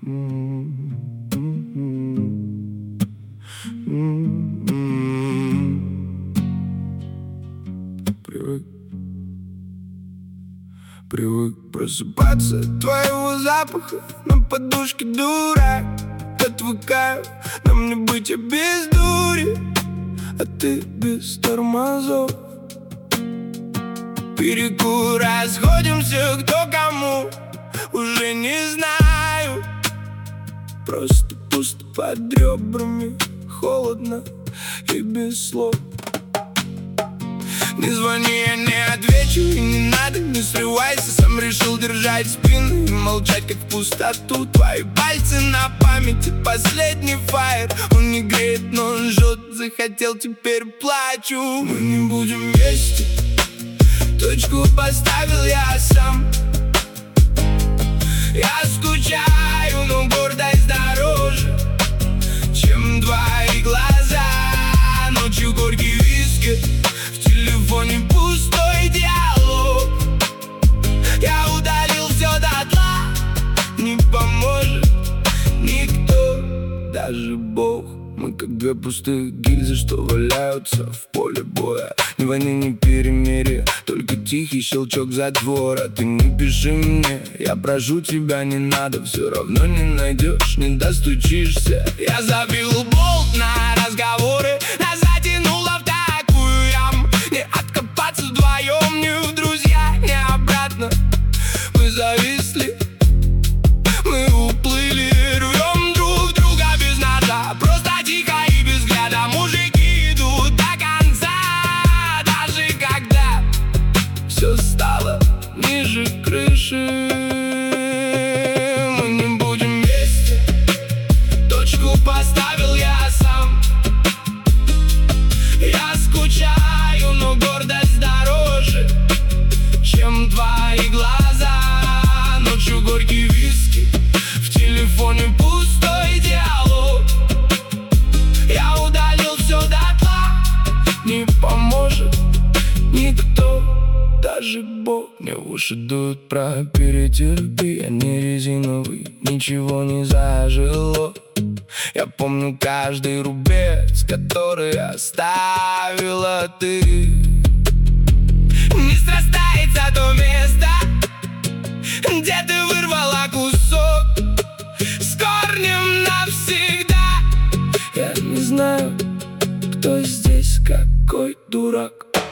Привык просыпаться от твоего запаха на подушке, дурак. Отвыкаю на мне быть без дури, а ты без тормозов. Перекур, расходимся кто кому, уже не знаю. Просто пусто под ребрами, холодно и без слов. Не звони, я не отвечу, и не надо, не срывайся. Сам решил держать спину и молчать, как в пустоту. Твои пальцы на памяти, последний фаер. Он не греет, но он жжет, захотел, теперь плачу. Мы не будем вместе, точку поставил я сам. Я скучаю, но гордость дороже, чем твои глаза. Ночью горький виски, в телефоне пустой диалог. Я удалил все дотла, не поможет никто, даже Бог. Мы как две пустые гильзы, что валяются в поле боя. Ни войны, ни перемирия, только тихий щелчок затвора. Ты не пиши мне, я прошу тебя, не надо. Все равно не найдешь, не достучишься. Я забил болт на разговоры, нас затянуло в такую яму. Не откопаться вдвоем, ни в друзья, ни обратно. Мы зависли, мы уплыли, рвем друг друга без ножа. Просто тихо и без взгляда. Мужики идут до конца, даже когда все стало ниже крыши. Мы не будем вместе, точку поставил я сам. Я скучаю, но гордость дороже, чем твои глаза. Ночью горький виски, в телефоне пустой диалог. Я удалил все дотла, не поможет никто, даже Бог. Мне в уши дуют про перетерпи, я не резиновый, ничего не зажило. Я помню каждый рубец, который оставила ты. Не срастается то место, где ты вырвала кусок с корнем навсегда. Я не знаю, кто здесь какой дурак.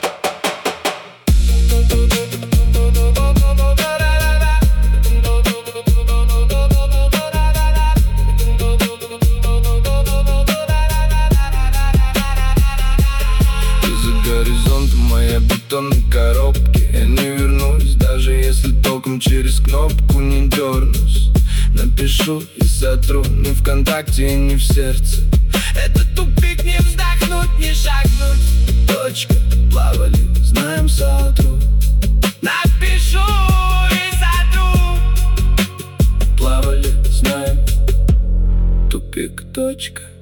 За горизонтом моя бетонной коробки, я не вернусь, даже если током через кнопку не дернусь. Напишу и сотру, ни ВКонтакте, ни в сердце. Это тупик, не вздохнуть, не шагнуть. Точка, плавали, знаем сотру. Напишу и сотру. Плавали, знаем. Тупик, точка.